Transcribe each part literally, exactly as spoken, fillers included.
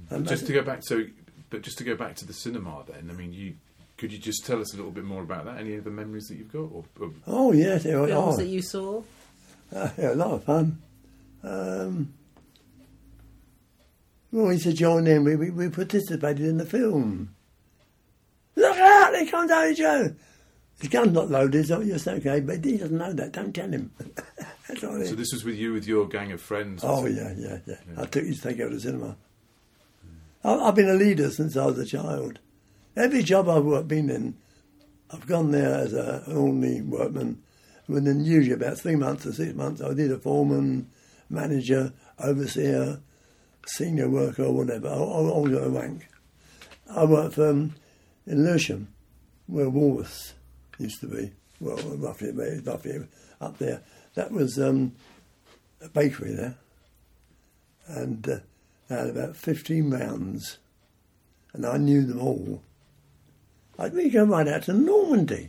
And just to go back, so, but just to go back to the cinema then, I mean, you could you just tell us a little bit more about that? Any of the memories that you've got? Or, or oh, yes. They were, Films oh, that you saw? uh, yeah, a lot of fun. Um, when we used to join in, we, we, we participated in the film. Look out, there comes Old Joe. His gun's not loaded, so yes, okay, but he doesn't know that, don't tell him. That's all it so is. this was with you, with your gang of friends? or Oh, something? yeah, yeah, yeah, Yeah. I took used to take over the cinema. I, I've been a leader since I was a child. Every job I've worked, been in, I've gone there as a, an ordinary workman. Within usually about three months or six months, I did a foreman, manager, overseer, senior worker or whatever. I, I, I was at a rank. I worked for, um, in Lewisham, where Woolworths used to be. Well, roughly, roughly up there. That was um, a bakery there. And uh, they had about fifteen rounds. And I knew them all. I'd really go right out to Normandy.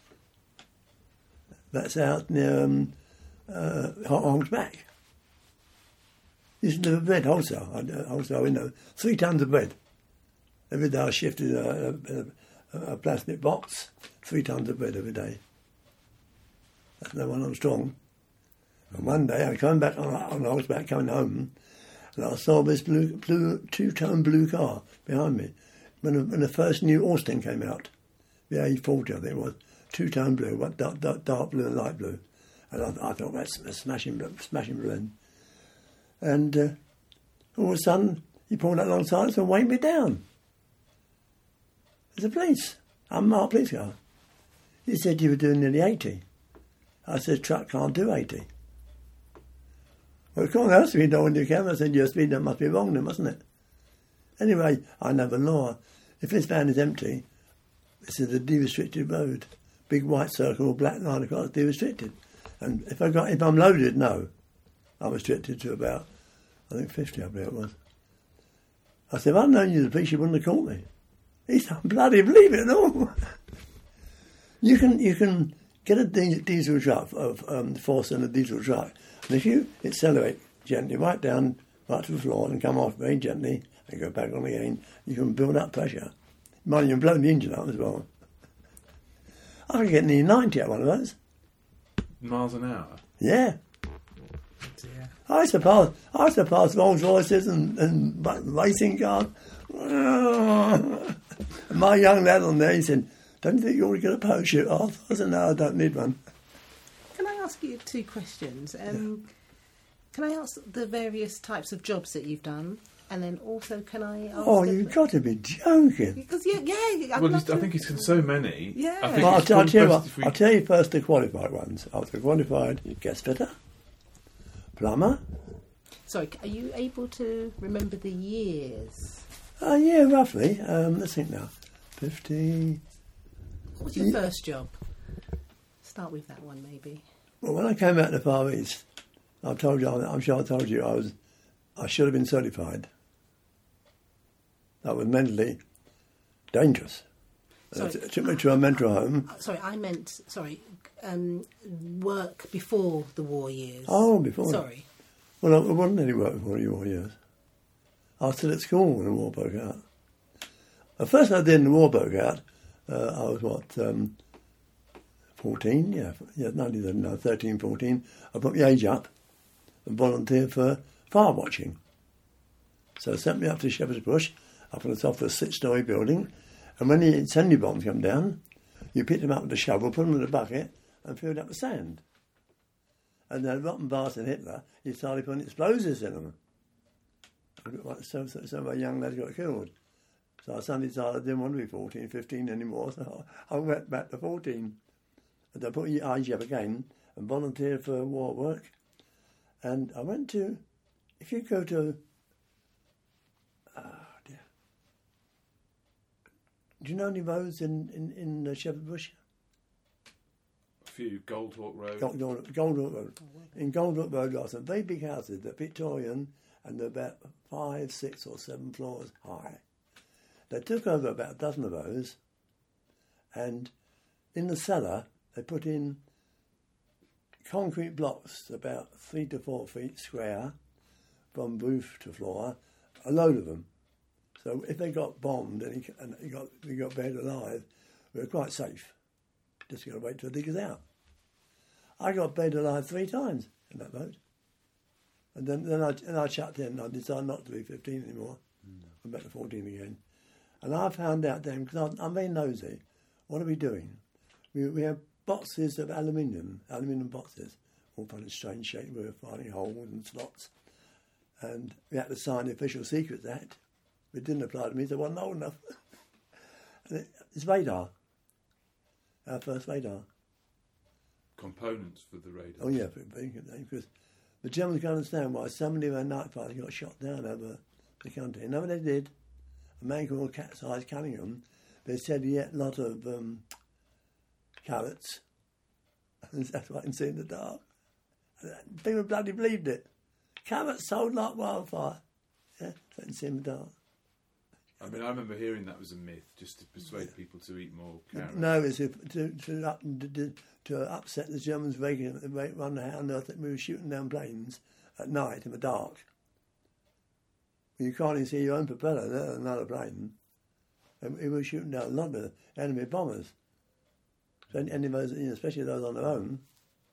That's out near um, uh, Hog's Back. Used to deliver bread wholesale. I, wholesale, you know, three tons of bread. Every day I shifted a, a, a, a plastic box, three tons of bread every day. That's no one I'm strong. And one day I came back on, on Hog's Back, coming home, and I saw this blue, blue two-tone blue car behind me. When the, when the first new Austin came out, the A forty I think it was, two-tone blue, what dark, dark, dark blue and light blue. And I, I thought, that's a smashing, smashing blend. And uh, all of a sudden, he pulled up alongside us and waved me down. There's a police, unmarked police car. He said you were doing nearly eighty. I said, truck can't do eighty. Well, of course, else if you don't want to do camera, I said, your speed limit must be wrong then, mustn't it? Anyway, I know the law. If this van is empty, this is a de-restricted road. Big white circle, black line across, de-restricted. And if I got, if I'm loaded, no. I'm restricted to about, I think fifty, I believe it was. I said, if I'd known you the police, you wouldn't have caught me. He said, I bloody believe it at all. you can you can get a diesel truck of um, force in a diesel truck, and if you accelerate gently right down, right to the floor, and come off very gently, and go back on again, you can build up pressure. Mind you, blow the engine up as well. I could get nearly ninety at one of those. Miles an hour? Yeah. Yeah. I used to pass, I used to pass Rolls Royces and, and racing cars. And my young lad on there, he said, don't you think you ought to get a parachute off? I said, no, I don't need one. Can I ask you two questions? Um, yeah. Can I ask the various types of jobs that you've done? And then also, can I ask... Oh, you've got to be joking. Because, yeah, yeah. Well, I think he's done so many. Yeah. I think Well, I'll, it's I'll, tell you what, we... I'll tell you first the qualified ones. I was a qualified gas fitter, plumber. Sorry, are you able to remember the years? Uh, yeah, roughly. Um, let's think now. fifty... What was your yeah. first job? Start with that one, maybe. Well, when I came out of the Far East, I've told you, I'm sure I told you, I was, I should have been certified. That was mentally dangerous. Sorry, it took me to a mental home. Sorry, I meant, sorry, um, work before the war years. Oh, before. Sorry. Well, I wasn't any work before the war years. I was still at school when the war broke out. The first I did in the war broke out, uh, I was what, um, fourteen? Yeah, yeah, no, no, thirteen, fourteen. I put my age up and volunteered for fire watching. So they sent me up to Shepherd's Bush, up on the top of a six-storey building, and when the incendiary bombs come down, you pick them up with a shovel, put them in a bucket, and fill it up with sand. And then rotten bastard Hitler, he started putting explosives in them. So, so, so my young lads got killed. So I suddenly decided I didn't want to be fourteen, fifteen anymore, so I went back to fourteen. And I put my age up again and volunteered for war work. And I went to, if you go to, oh dear. Do you know any roads in, in, in uh, Shepherd's Bush? A few. Goldhawk Road. Gold, Gold, Goldhawk Road. In Goldhawk Road, there are some very big houses, they're Victorian, and they're about five, six or seven floors high. They took over about a dozen of those, and in the cellar, they put in concrete blocks about three to four feet square, from roof to floor, a load of them. So if they got bombed and he, and he got he got buried alive, we were quite safe. Just got to wait till the diggers out. I got buried alive three times in that boat, and then then I and I chucked in. I decided not to be fifteen anymore. Mm. I'm back to fourteen again, and I found out then because I'm very nosy. What are we doing? We we have boxes of aluminium, aluminium boxes, all kind of strange shape. We were finding holes and slots, and we had to sign the Official Secrets Act. It didn't apply to me, so I wasn't old enough. And it, it's radar. Our first radar. Components for the radar. Oh yeah, because the Germans can understand why so many of our night fighters got shot down over the country. And what they did, a man called Cat's Eyes Cunningham, they said he ate a lot of um, carrots. And that's what I can see in the dark. And people bloody believed it. Carrots sold like wildfire. Yeah, so I can see in the dark. I mean, I remember hearing that was a myth, just to persuade people to eat more carrots. No, it's if, to to, up, to to upset the Germans, raging, wonder how on earth that we were shooting down planes at night in the dark. You can't even see your own propeller, let alone another plane. And we were shooting down a lot of enemy bombers. So any of those, you know, especially those on their own.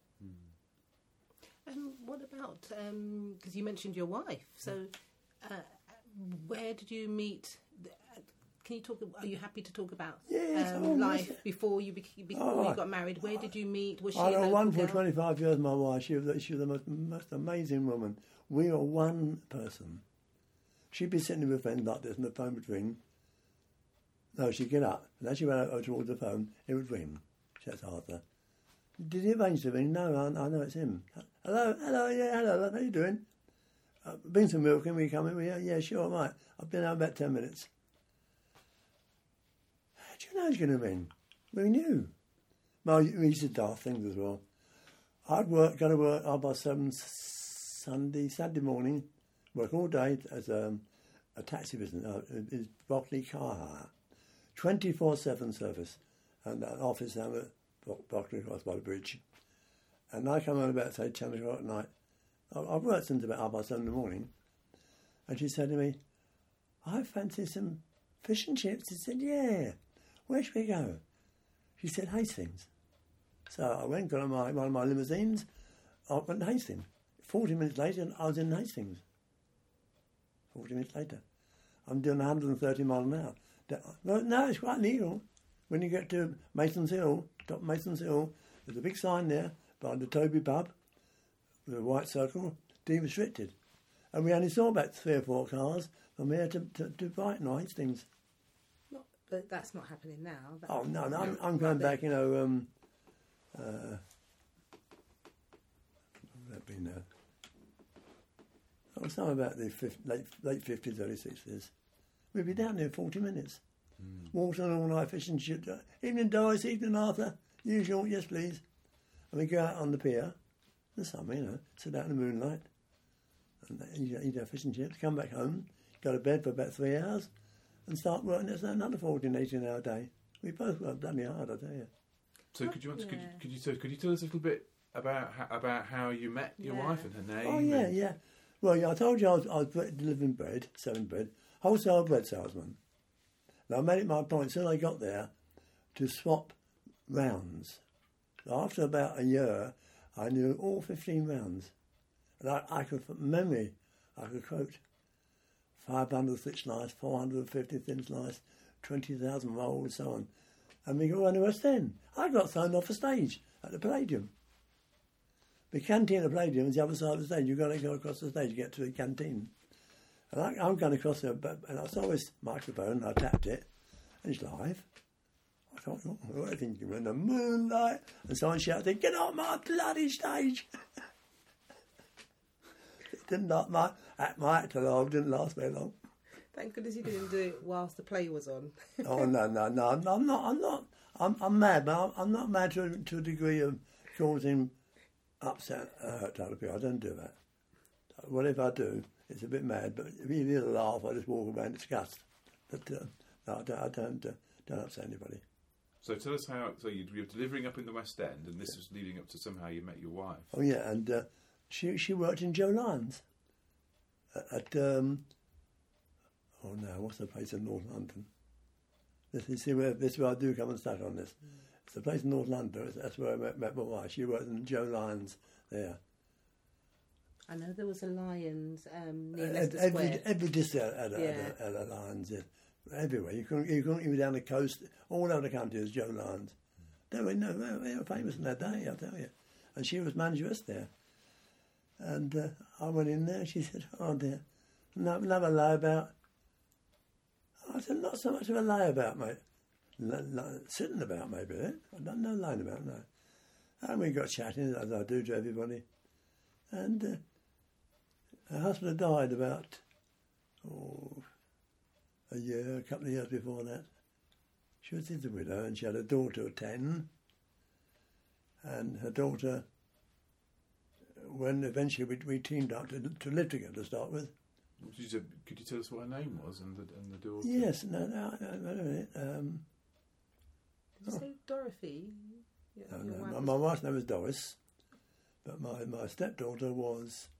And what about, because you mentioned your wife, so uh, where did you meet? Can you talk? Are you happy to talk about yes, um, oh, life yes. before you bec- before oh, you got married? Where did you meet? Was she? I a know local one for girl? twenty-five years. My wife, she was she was the most, most amazing woman. We were one person. She'd be sitting with friends like this, and the phone would ring. No, she'd get up, and as she went over towards the phone, it would ring. That's Arthur. Did he arrange to ring? No, I, I know it's him. Hello, hello, yeah, hello. How you doing? Uh, bring some milk. Can we come in? Yeah, yeah, sure, I might. I've been out about ten minutes. How do you know he's going to ring? We knew. Well, we used to daft things as well. I'd work, go to work half past seven Sunday, Saturday morning, work all day as a, a taxi business. Uh, it's Brockley Car Hire. twenty-four seven service. And an office down at Brockley Cross by the bridge. And I come home about, say, ten o'clock at night. I've worked since about half past seven in the morning. And she said to me, I fancy some fish and chips. I said, yeah. Where should we go? She said, Hastings. So I went, got on my, one of my limousines. I went to Hastings. Forty minutes later, and I was in Hastings. Forty minutes later. I'm doing one hundred thirty miles an hour. No, no, it's quite legal. When you get to Mason's Hill, top Mason's Hill, there's a big sign there by the Toby pub with a white circle, D restricted. And we only saw about three or four cars from here to, to, to Brighton or Hastings. Not, but that's not happening now. That, Oh, no, no, I'm, I'm going back, you know, um, uh, what would that be now? Oh, something about the fifth, late, late fifties, early sixties. We'd be down there in forty minutes. Mm. Walked on all night fishing. Evening, Doris, evening, Arthur. Usual, yes, please. And we go out on the pier in the summer, you know, sit out in the moonlight and eat, eat our fish and chips, come back home, go to bed for about three hours and start working. That's another fourteen, eighteen hour day. We both worked bloody hard, I tell you. So could you want to, Yeah. could, you, could you could you tell us a little bit about how, about how you met your Yeah. wife and her name? Oh, yeah, and- yeah. Well, yeah, I told you I was, I was delivering bread, selling bread, wholesale bread salesman. Now, I made it my point, as soon as I got there, to swap rounds. After about a year, I knew all fifteen rounds. And I, I could, from memory, I could quote five hundred thick slice, four hundred fifty thin slice, twenty thousand roll, and so on. And we got on to West End. I got thrown off the stage at the Palladium. The canteen at the Palladium is the other side of the stage. You've got to go across the stage to get to the canteen. And I, I'm going across there, and I saw this microphone, I tapped it, and it's live. I thought, oh, what do you think? You're in the moonlight. And someone shouted, get off my bloody stage. It didn't last, my, my actor long didn't last very long. Thank goodness you didn't do it whilst the play was on. Oh, no, no, no, I'm not, I'm not, I'm, I'm mad, but I'm, I'm not mad to, to a degree of causing upset, uh, hurt to other people. I don't do that. Whatever I do, it's a bit mad, but if you hear a laugh, I just walk around disgust. But uh, no, I don't, I don't, uh, don't upset anybody. So tell us how. So you were delivering up in the West End, and this was leading up to somehow you met your wife. Oh yeah, and uh, she she worked in Joe Lyons at, at um, oh now, what's the place in North London? This is, see where, this is where I do come and stuck on this. Mm. It's the place in North London, that's where I met, met my wife. She worked in Joe Lyons there. I know there was a Lions um, near Uh, Leicester every, Square. every district had a, Yeah. had a, had a Lyons, yes. Everywhere. You couldn't, you couldn't even down the coast, all over the country was Joe Lyons. They were, no, they were famous in their day, I tell you. And she was manageress there. And uh, I went in there, she said, oh dear, no, never lie about. I said, not so much of a lie about, mate. L- l- sitting about, maybe, eh? I don't know lying about, no. And we got chatting, as I do to everybody. And uh, her husband had died about, oh, a year, a couple of years before that. She was a widow and she had a daughter of ten. And her daughter, when eventually we, we teamed up to, to live together to start with. What did you say, could you tell us what her name was and the, and the daughter? Yes, no, no, no, no, no um, Did you say Dorothy? Yeah, no, your no, wife my, was- my wife's name was Doris, but my, my stepdaughter was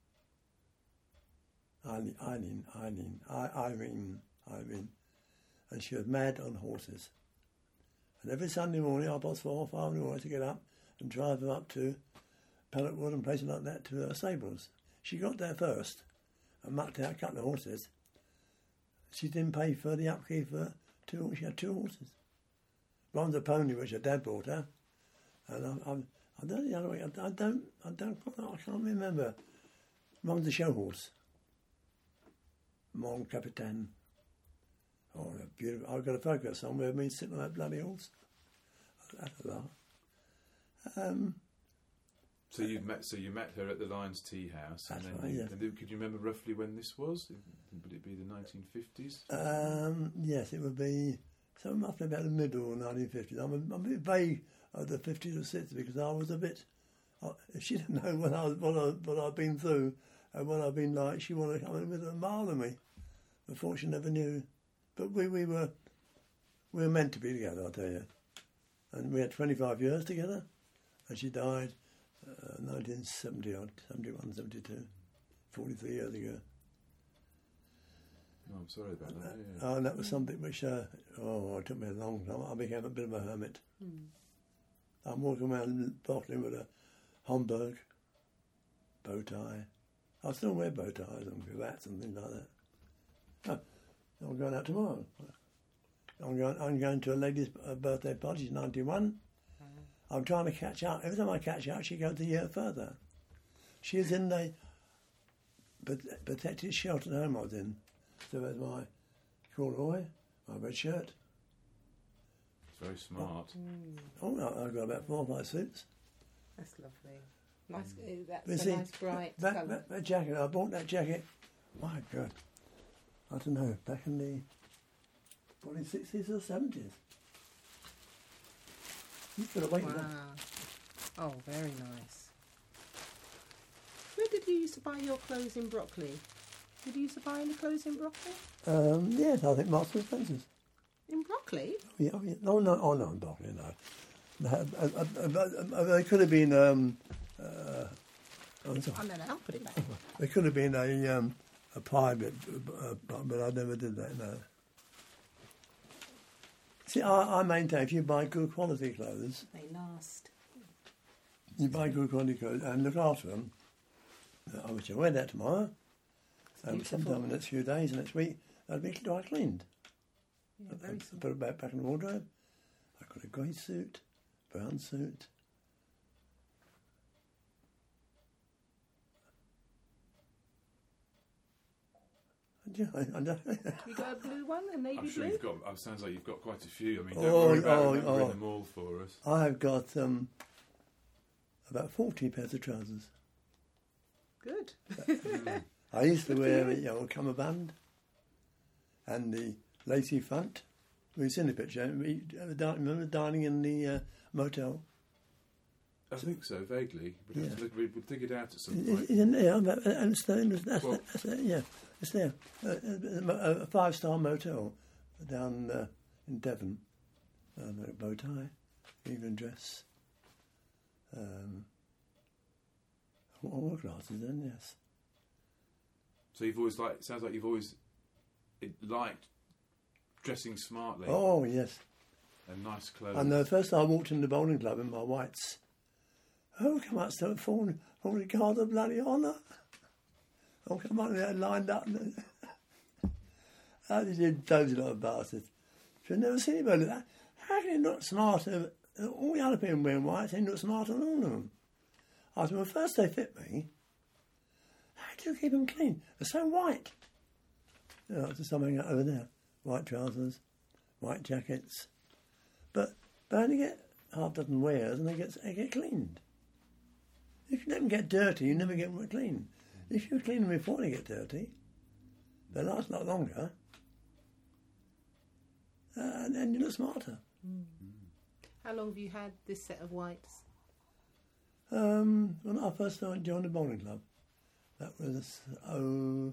Eileen, Eileen, Eileen, I, Irene, Irene, and she was mad on horses. And every Sunday morning, I was four or five in the morning to get up and drive them up to Pelletwood and places like that to her stables. She got there first and mucked out a couple of horses. She didn't pay for the upkeep for two. She had two horses. One's a pony which her dad bought her, and I, I, I don't know the other way. I, I don't, I don't, I can't remember. One's a show horse. Mon Capitan. Oh, they're beautiful. I've got a photo somewhere of me sitting on that bloody horse. That's a laugh. Um, So you met. So you met her at the Lions Tea House, and That's then, right, you, yes. and then could you remember roughly when this was? Would it be the nineteen fifties? um, yes, it would be so roughly about the middle of the nineteen fifties. I'm a, I'm a bit vague of the fifties or sixties because I was a bit. Uh, if she didn't know what I was, what, I, what I've been through and what I've been like, she wanted to come in with a mile of me. Before she never knew, but we, we were we were meant to be together, I'll tell you. And we had twenty-five years together, and she died uh, nineteen seventy odd, seventy-one, seventy-two, forty-three years ago. Oh, I'm sorry about that. Yeah. Oh, and that was something which, uh, oh, it took me a long time. I became a bit of a hermit. Hmm. I'm walking around Bockley with a Homburg bow tie. I still wear bow ties and cravats and things like that. Oh, I'm going out tomorrow. I'm going, I'm going to a lady's uh, birthday party. She's ninety-one. I'm trying to catch up. Every time I catch up, she goes a year further. She's in the prot- protected sheltered home I was in. So there's my corduroy, my red shirt. It's very smart. Oh, no, I've got about four or five suits. That's lovely. Nice. uh, That's But a see, nice bright that, colour. that, that jacket, I bought that jacket, my God, I don't know, back in the probably sixties or seventies. You could have waited. Wow. Oh, very nice. Where did you used to buy your clothes in Brockley? Did you used to buy any clothes in Brockley? Um, yes, I think Marks and Spencer's. In Brockley? Oh, yeah, oh, yeah. No, no, oh, no, in Brockley, no. No, uh, uh, uh, uh, They could have been, um, uh, oh, sorry. Oh, no, no, I'll put it back. There could have been a um, a private, uh, but I never did that, no. See, I, I maintain if you buy good quality clothes, They last. you buy good quality clothes and look after them. Uh, I wish I wear that tomorrow. Um, beautiful. sometime in the next few days, next week, they'll be dry cleaned. Yeah, very And simple. put it back, back in the wardrobe. I've got a grey suit, brown suit. Yeah, I, I know. You got a blue one, a navy I'm sure blue? you've got. It sounds like you've got quite a few. I mean, don't Oh, worry about oh, remembering oh. them all for us. I've got um, about forty pairs of trousers. Good. I used to wear you know, a cummerbund and the lacy front. We've seen the picture. We uh, di- remember dining in the uh, motel. I think so, vaguely. We'd, have to Yeah. look, we'd we'll dig it out at some It- point. it- yeah, but- and it's there, that's, Well- that's there, yeah, it's there. Uh, a, a five-star motel down uh, in Devon. Um, a bow tie, evening dress. Um, all glasses then, yes. So you've always like. Sounds like you've always it liked dressing smartly Oh, yes. and nice clothes. And the first time I walked in the bowling club in my whites, oh, come up, so falling, falling guard of bloody honour. Oh, come on, they're lined up. How did you dozy little bastards? I've never seen anybody like that. How can you look smarter? All the other people wearing whites, they look smarter than all of them. I said, well, first they fit me. How do you keep them clean? They're so white. You know, there's something over there. White trousers, white jackets. But they only get half a dozen wears and they get, they get cleaned. If you let them get dirty, you never get them clean. If you clean them before they get dirty, they last a lot longer. Uh, and then you look smarter. Mm. How long have you had this set of whites? Um, when I first started joining the bowling club, that was oh,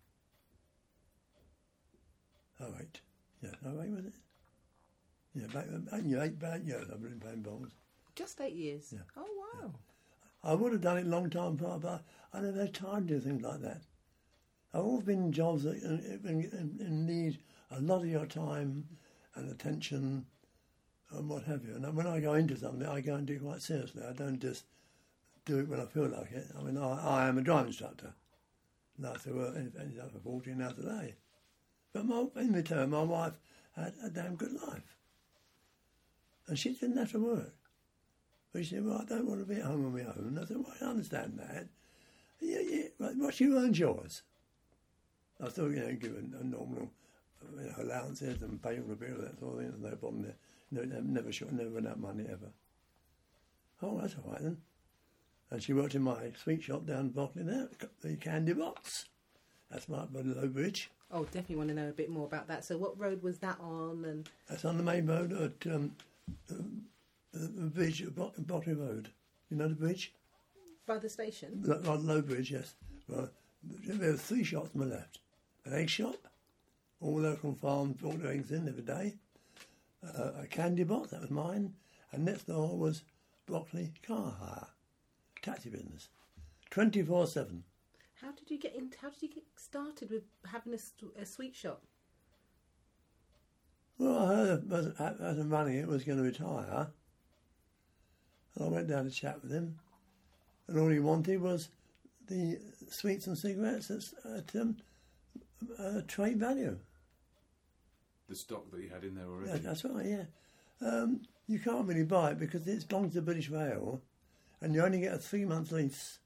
oh eight. Yeah, oh eight was it? Yeah, back back yeah, eight bad years I've been playing bowls. Just eight years? Yeah. Oh, wow. I would have done it a long time before, but I never had time to do things like that. I've always been in jobs that in, in, in need a lot of your time and attention and what have you. And when I go into something, I go and do it quite seriously. I don't just do it when I feel like it. I mean, I, I am a driving instructor. And I say, well, it ended up for fourteen hours a day. But my, in return, my wife had a damn good life. And she didn't have to work. But she said, well, I don't want to be at home on my own. And I said, well, I understand that. Yeah, yeah, what you earn's yours. I still, you know, give a, a normal, you know, allowances and pay all the bill, that sort of thing. There's no problem there. No, never short, never run out of money ever. Oh, that's all right then. And she worked in my sweet shop down Berkeley there, the Candy Box. That's right by the Low Bridge. Oh, definitely want to know a bit more about that. So what road was that on? And That's on the main road at um, the, the bridge at Bot- Botany Road. You know the bridge? by the station? Like Low Bridge, yes. Well, there were three shops on my left. An egg shop, all local farms brought their eggs in every day. Uh, a candy box, that was mine. And next door was Brockley Car Hire, taxi business, twenty-four seven. How did you get in? How did you get started with having a, st- a sweet shop? Well, I heard as, as I'm running it was going to retire. And I went down to chat with him. And all he wanted was the sweets and cigarettes at, at um, uh, trade value. The stock that you had in there already. Yeah, that's right, yeah. Um, you can't really buy it because it belongs to British Rail and you only get a three-month lease.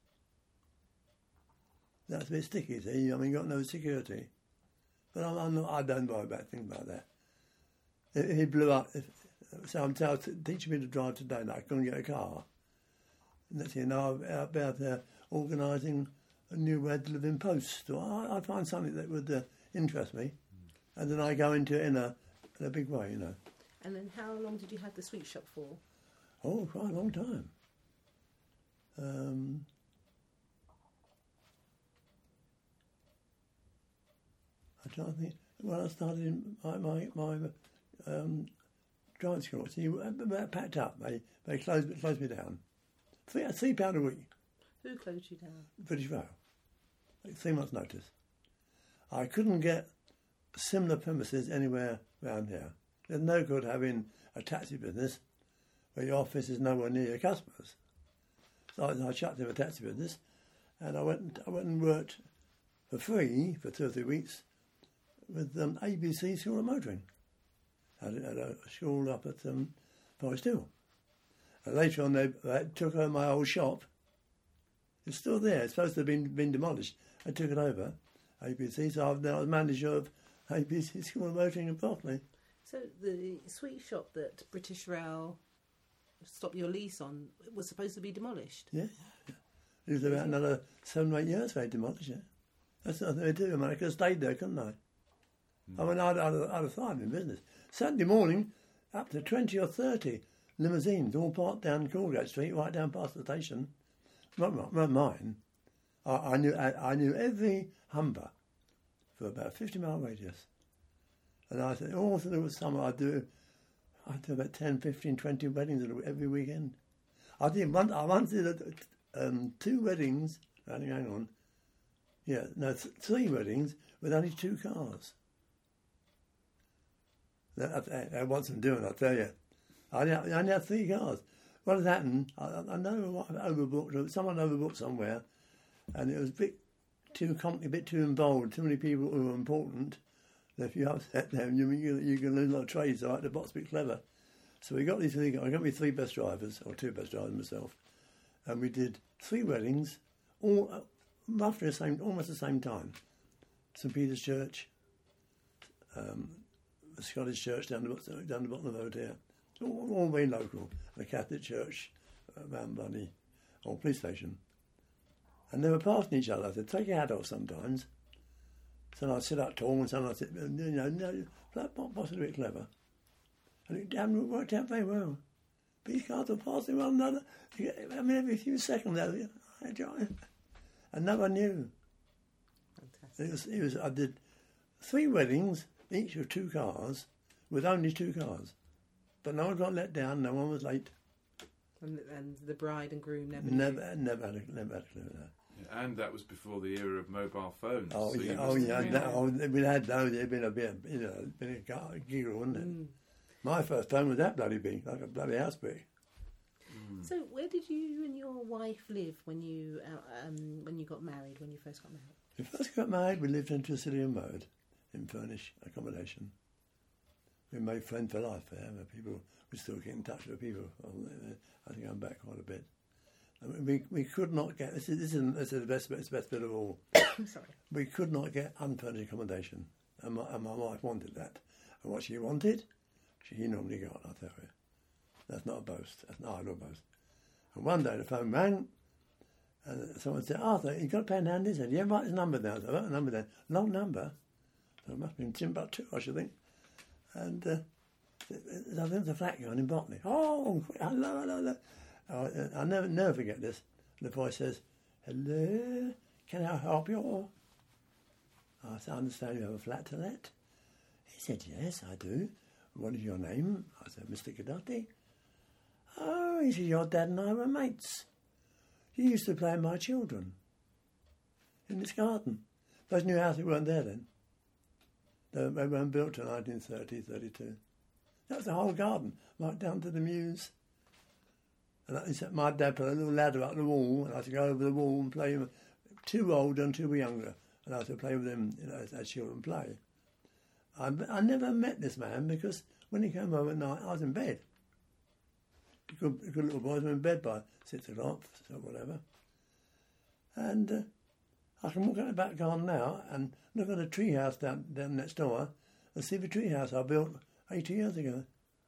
That's a bit sticky, see? I mean, you've got no security. But I'm, I'm not, I don't buy about things like that. If he blew up, if, so I'm t- teaching me to drive today and I couldn't get a car. And that's, you know, I'm out out there organising a new way to live in post. So I, I find something that would uh, interest me. And then I go into it in a, in a big way, you know. And then how long did you have the sweet shop for? Oh, quite a long time. Um, I'm trying to think. When I started in my, my, my um, driving school, see, about packed up. They, they closed, closed me down. Three, three pound a week, Who closed you down? British Rail. Like three months' notice. I couldn't get similar premises anywhere around here. There's no good having a taxi business where your office is nowhere near your customers. So I, I shut down a taxi business, and I went. I went and worked for free for two or three weeks with um, A B C School of Motoring at, at a school up at um, Forest Hill. And later on, they, they took over my old shop. It's still there. It's supposed to have been been demolished. I took it over, A B C. So I've now was manager of A B C School of Motoring in Berkeley. So the sweet shop that British Rail stopped your lease on was supposed to be demolished? Yeah, yeah. It was about another seven or eight years they demolished it. That's nothing they do. I mean, I could have stayed there, couldn't I? Mm. I mean, I'd, I'd, I'd have thrived in business. Saturday morning, up to twenty or thirty limousines all parked down Coolgate Street, right down past the station. Not, not mine. I, I knew I, I knew every Humber for about a fifty mile radius. And I said, all through the summer, I'd do, I'd do about ten, fifteen, twenty weddings every weekend. I did one, I once did um, two weddings, hang on, yeah, no, th- three weddings with only two cars. That, that, that wants them doing, I tell you. I only, I only had three cars. What had happened, I, I know I overbooked, someone overbooked somewhere, and it was a bit too company, a bit too involved, too many people who were important. And if you upset them, you, you, you can lose a lot of trades, so I had to box a bit clever. So we got these three, I got me three best drivers, or two best drivers myself, and we did three weddings, all uh, roughly the same, almost the same time. St Peter's Church, um, the Scottish Church down the, down the bottom of the road here, all, all very local, the Catholic Church around by the old police station. And they were passing each other. I said, take your hat off sometimes. So I'd sit up tall and sometimes I'd sit, you know, no, that boss is a bit clever. And it damn worked out very well. These cars were passing one another. I mean, every few seconds, I enjoy it. And no one knew. Fantastic. It was, it was, I did three weddings, each with two cars, with only two cars. But no one got let down, no one was late. And, and the bride and groom never Never, never had a, never had a clue of that. Yeah, and that was before the era of mobile phones. Oh, so yeah, you oh, must yeah. have been- That, oh, we had those, it'd been a bit, you know, it'd been a gar- giggle, wouldn't it? Mm. My first phone was that bloody big, like a bloody house big. Mm. So, where did you and your wife live when you uh, um, when you got married? When you first got married? When we first got married, we lived in Tresillian Road in furnished accommodation. We made friends for life there. Where people, we still get in touch with people. I think I'm back quite a bit. I mean, we we could not get. This is this is, this is the best. It's the best bit of all. Sorry. We could not get unfurnished accommodation, and my, and my wife wanted that. And what she wanted, she normally got. I tell you, that's not a boast. That's not idle boast. And one day the phone rang, and someone said, "Arthur, you got a pen handy?" He said, "Yeah, write his number down." So I wrote the number down. Long number. So it must have been Timbuktu, I should think. And uh, I think the flat going in Botany. Oh, hello, hello, hello. Uh, I'll never, never forget this. The voice says, "Hello, can I help you?" I said, "I understand you have a flat to let." He said, "Yes, I do. What is your name?" I said, "Mister Gadotti." "Oh," he said, "your dad and I were mates. You used to play with my children in this garden." Those new houses weren't there then. They weren't built till nineteen thirty, thirty-two. That was the whole garden, right down to the mews. And he said, my dad put a little ladder up the wall, and I had to go over the wall and play with two older and two were younger, and I had to play with them, you know, as, as children play. I, I never met this man because when he came home at night, I was in bed. Good, good little boys were in bed by six o'clock, or whatever. And uh, I can walk out the back garden now and look at a tree house down, down next door and see the tree house I built eighty years ago.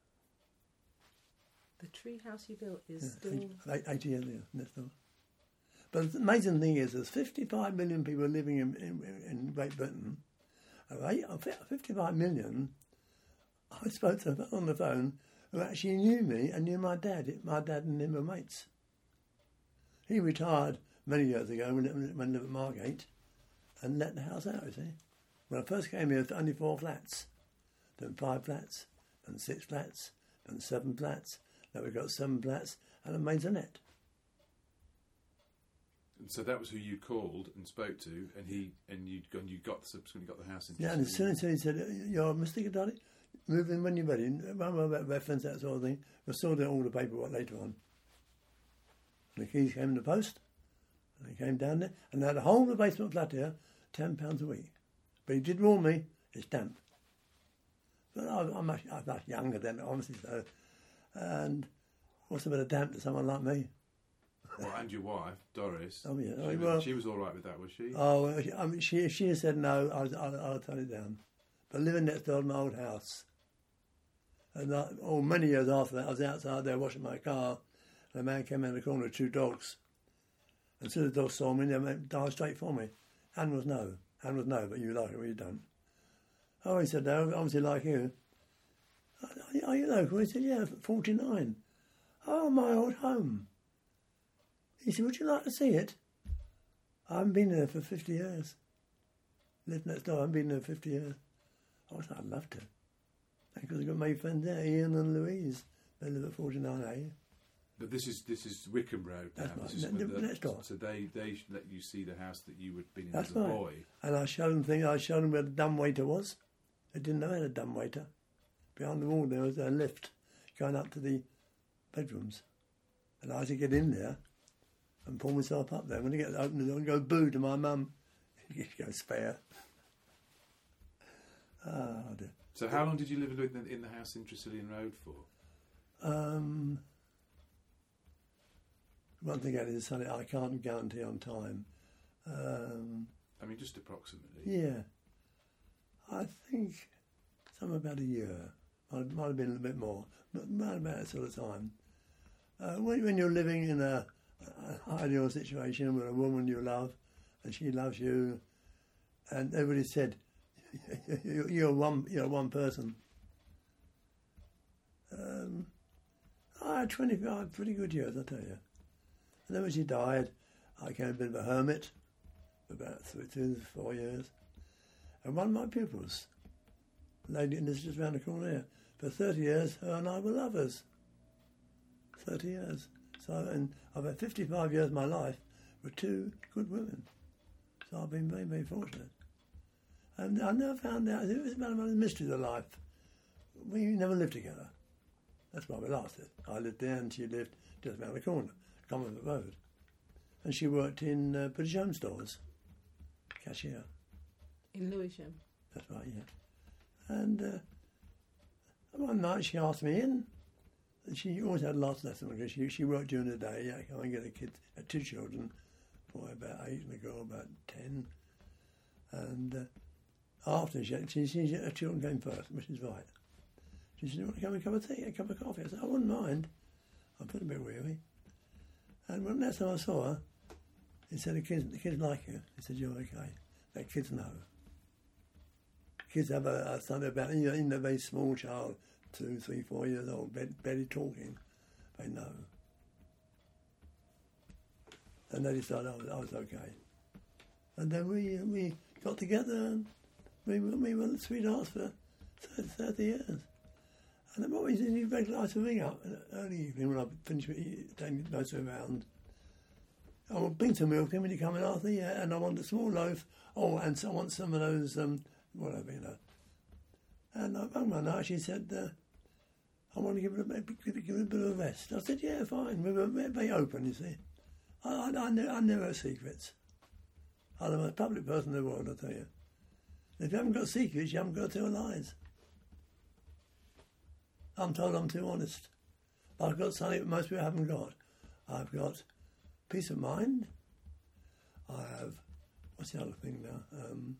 The tree house you built is Yeah, still... eighty, eighty years ago, next door. But the amazing thing is there's fifty-five million people living in, in, in Great Britain. Of eight, of fifty-five million, I spoke to them on the phone who actually knew me and knew my dad. My dad and him were mates. He retired many years ago when when he lived at Margate and let the house out, you see. When I first came here, there were only four flats. Then five flats, then six flats, then seven flats. Now we've got seven flats and a maisonette. And so that was who you called and spoke to, and he and you and you got subsequently got the house in. Yeah, and as soon as he said, "You're Mister Gadotti, move in when you're ready," one about reference, that sort of thing. We sorted all the paperwork later on. And the keys came in the post, and he came down there, and they had a whole of the basement flat here, ten pounds a week. But he did warn me, it's damp. But I, I'm, much, I'm much younger then, obviously, so. And what's a bit of damp to someone like me? Well, and your wife, Doris. Oh, yeah. She, Oh, was, well- she was all right with that, was she? Oh, well, she- I mean, she she said no, I was, I'll, I'll turn it down. But living next door to my old house. And I, oh, many years after that, I was outside there washing my car, and a man came in the corner with two dogs. And as soon as the dogs saw me, they went dived straight for me. Anne was no. Anne was no, but you like it, well, you don't. Oh, he said, no, obviously like you. Are, are you local? He said, yeah, forty-nine. Oh, my old home. He said, would you like to see it? I haven't been there for fifty years. Lived next door, I haven't been there for fifty years. I said, I'd love to. Because I've got my friends there, Ian and Louise. They live at forty-nine A. But this is this is Wickham Road now. That's This right. is Ne- the- next door. So they they let you see the house that you had been in That's as a right. boy. And I showed them things, I showed them where the dumbwaiter was. They didn't know how a dumbwaiter. behind the wall there was a lift going up to the bedrooms. And I had to get in there and pull myself up there. When I get to open the door and go boo to my mum, you go spare. Oh, dear. So how long did you live in the, in the house in Tresillian Road for? Um, one thing again is something I can't guarantee on time. Um, I mean, just approximately. yeah. I think somewhere about a year. Might, might have been a little bit more, but about that sort of time. Uh, when, when you're living in a, a ideal situation with a woman you love, and she loves you, and everybody said, you're one, you're one person. Um, I had twenty-five pretty good years, I tell you. And then when she died, I became a bit of a hermit for about three, two, four years. And one of my pupils, a lady, and this is just round the corner here, for thirty years, her and I were lovers. thirty years. So, and I've had fifty-five years of my life with two good women. So I've been very, very fortunate. And I never found out, it was about the mystery of life. We never lived together. That's why we lasted. I lived there and she lived just around the corner, Commonwealth Road. And she worked in uh, British Home Stores, cashier. In Lewisham? That's right, yeah. And uh, one night she asked me in. And she always had lots of lessons because she, she worked during the day. Yeah, I get a kid, uh, two children, boy about eight and a girl about ten. And uh, after she, she, she, her children came first, which is right. She said, "You want to come and a cup of tea, a cup of coffee?" I said, "I wouldn't mind. I'm feeling a bit weary." And when next time I saw her, he said, "The kids, the kids like you." He said, "You're okay." The kids know. Kids have a, a something about, you know, in a very small child, two, three, four years old, barely talking, they know. And they decided I was, I was okay. And then we we got together and we, we were sweethearts for thirty years. And then what we did, he regularly to ring up early evening when I finished taking most of around. I want Bington milk, when you come in after, yeah, and I want a small loaf. Oh, and so I want some of those, um, whatever, you know. And I rang one night, she said, uh, I want to give it, a, give, it, give it a bit of a rest. I said, yeah, fine. We were very open, you see. I, I, I, never, I never have secrets. I'm the most public person in the world, I tell you. If you haven't got secrets, you haven't got to tell lies. I'm told I'm too honest. I've got something that most people haven't got. I've got peace of mind. I have, what's the other thing now? Um,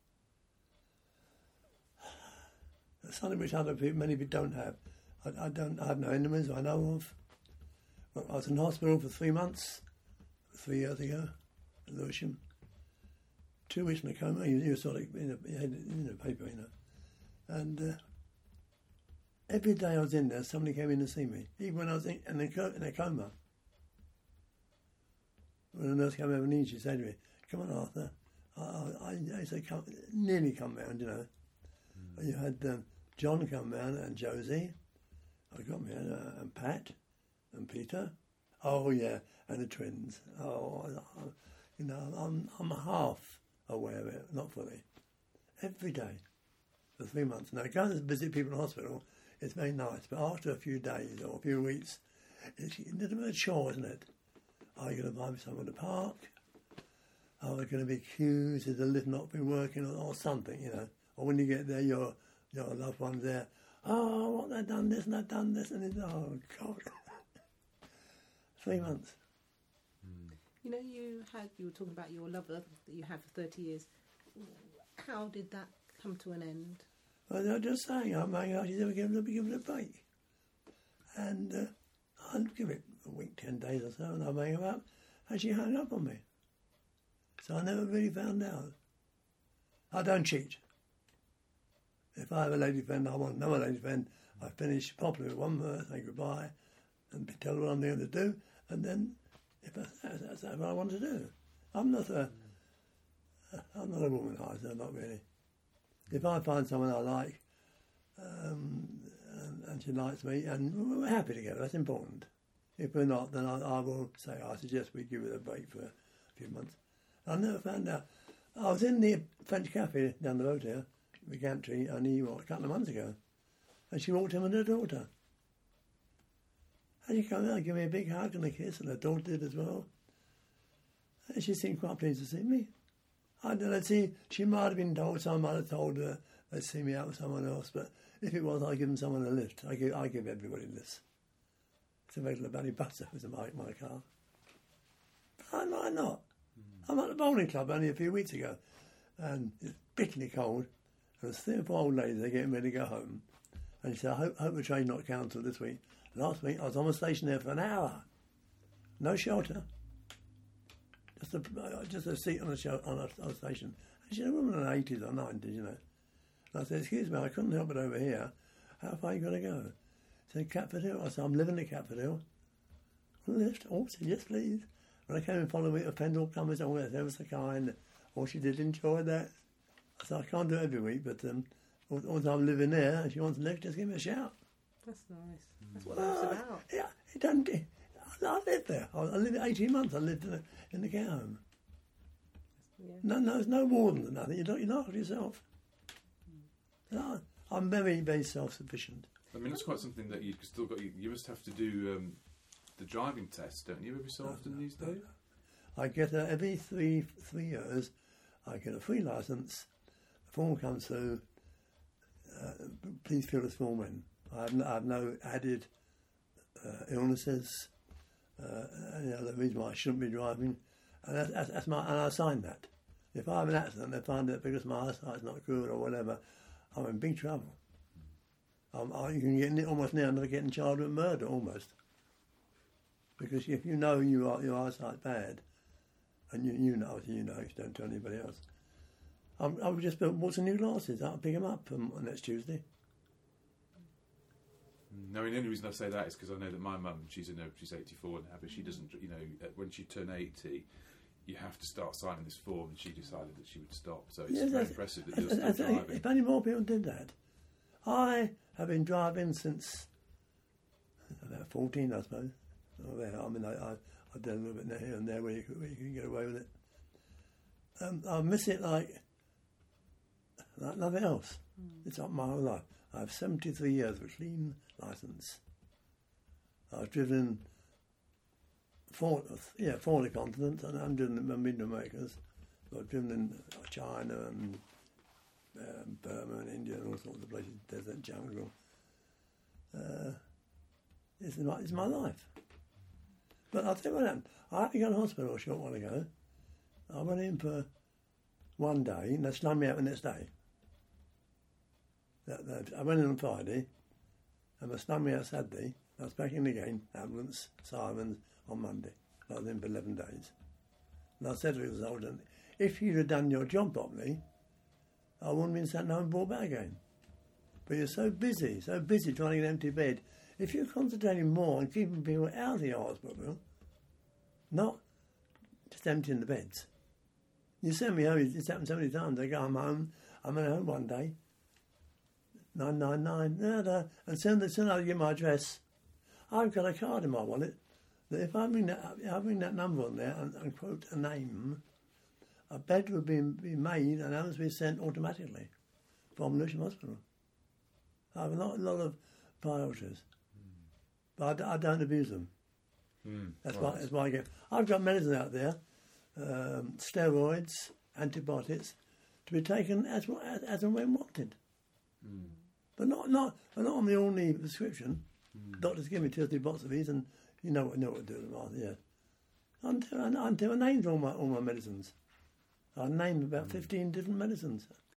something which other people, many people don't have. I, I don't I have no enemies I know of. Well, I was in hospital for three months, three years ago, in Lewisham. Two weeks in a coma, you, you sort of in the, in the paper, you know. And uh, every day I was in there, somebody came in to see me, even when I was in, in, a, in a coma. When the nurse came over and she said to me, "Come on, Arthur." I, I, I said, come, nearly come round, you know. Mm. You had um, John come round and Josie. I got me and, uh, and Pat and Peter. Oh yeah, and the twins. Oh, I, you know, I'm I'm half aware of it, not fully. Every day for three months. Now, going to visit people in hospital is very nice, but after a few days or a few weeks, it's a little bit of a chore, isn't it? Are you going to buy me something in the park? Are there going to be queues? Is the lift not been working or, or something, you know? Or when you get there, your your loved one's there. Oh, what, they've done this and they've done this. And it's, oh, God. Three months. Mm. You know, you had you were talking about your lover that you had for thirty years. How did that come to an end? Well, they're just saying, I'm hanging out, she's never given it, given it a break. And uh, I'd give it a week, ten days or so, and I'm hanging up, and she hung up on me. So I never really found out. I don't cheat. If I have a lady friend, I want another lady friend. I finish properly with one verse, say goodbye, and tell her what I'm going to do, and then if I, that's, that's what I want to do. I'm not a, I'm not a womanizer, not really. If I find someone I like, um, and, and she likes me, and we're happy together, that's important. If we're not, then I, I will say, I suggest we give it a break for a few months. I never found out. I was in the French cafe down the road here, the Gantry, only what, a couple of months ago. And she walked in with her daughter. And she came out and gave me a big hug and a kiss, and her daughter did as well. And she seemed quite pleased to see me. I don't know, see, she might have been told, someone might have told her they'd see me out with someone else, but if it was, I'd give them someone a lift. I give, I give everybody lifts. It's a regular bloody butter with my, my car. Why might not? Mm. I'm at the bowling club only a few weeks ago, and it's bitterly cold, and there's three or four old ladies, they're getting ready to go home. And she said, I hope, hope the train's not cancelled this week. Last week, I was on the station there for an hour. No shelter. Just a, just a seat on a, show, on, a, on a station. And she's a woman in her eighties or nineties, you know. And I said, excuse me, I couldn't help it over here. How far you got to go? She said, Catford Hill. I said, I'm living at Catford Hill. Lift? Oh, she said, yes, please. When I came and followed me, a friend all come and said, oh, yes, ever so kind. Oh, she did enjoy that. I said, I can't do it every week, but um, all, all the time I'm living there, and she wants to lift, just give me a shout. That's nice. That's what well, that's about. Yeah, it don't... It, I lived there. I lived eighteen months. I lived in the, in the care home. Yeah. No, no, there's no warden or nothing. You don't, you look after yourself. Mm. No, I'm very, very self-sufficient. I mean, it's quite something that you've still got. You, you must have to do um, the driving test, don't you, every so no, often no, these no, days? no. I get a, every three three years. I get a free licence. The form comes through. Uh, please fill this form in. I have no, I have no added uh, illnesses. Uh, any other reason why I shouldn't be driving, and that's, that's, that's my, and I sign that. If I have an accident, they find that because my eyesight's not good or whatever, I'm in big trouble. Um, I, you can get almost now never getting charged with murder almost, because if you know you are, your eyesight's bad, and you you know you know you don't tell anybody else. I'm, I've just bought some new glasses. I'll pick them up um, next Tuesday. No, I mean, the only reason I say that is because I know that my mum, she's in her, she's eighty-four now, but she doesn't, you know, when she turned eighty, you have to start signing this form, and she decided that she would stop. So it's yes, very impressive that you're as, still as, driving. If only more people did that. I have been driving since about fourteen, I suppose. Oh, yeah, I mean, I, I, I did a little bit here and there where you, could, where you can get away with it. Um, I miss it like, like nothing else. Mm. It's up my whole life. I have seventy-three years of a clean licence. I've driven four, yeah, four of the continents, and I'm driven the Americas. I've driven in China and um, Burma and India and all sorts of places, desert, jungle. Uh, it's, my, it's my life. But I'll tell you what happened. I had to go to hospital a short while ago. I went in for one day, and they slung me out the next day. That, that, I went in on Friday, and they slung me out Saturday. I was back in again, ambulance, sirens, on Monday. I was in for eleven days. And I said to the consultant, if you'd have done your job properly, I wouldn't have been sent home and brought back again. But you're so busy, so busy trying to get an empty bed. If you're concentrating more on keeping people out of the hospital, not just emptying the beds. You send me home, it's happened so many times. I go I'm home, I'm at home one day, nine nine nine, da, da, and soon as soon as I get my address, I've got a card in my wallet that if I bring that, if I bring that number on there and, and quote a name, a bed would be, be made and that would be sent automatically from Lewisham Hospital. I have a lot, a lot of priorities, mm. but I, I don't abuse them. Mm, that's, right. why, that's why I get. I've got medicine out there, um, steroids, antibiotics, to be taken as as, as and when wanted, mm. but not not not on the only prescription. Mm. Doctors give me two or three boxes of these, and you know what know what to do with them. Yeah, until until I named all my all my medicines. I named about fifteen different medicines.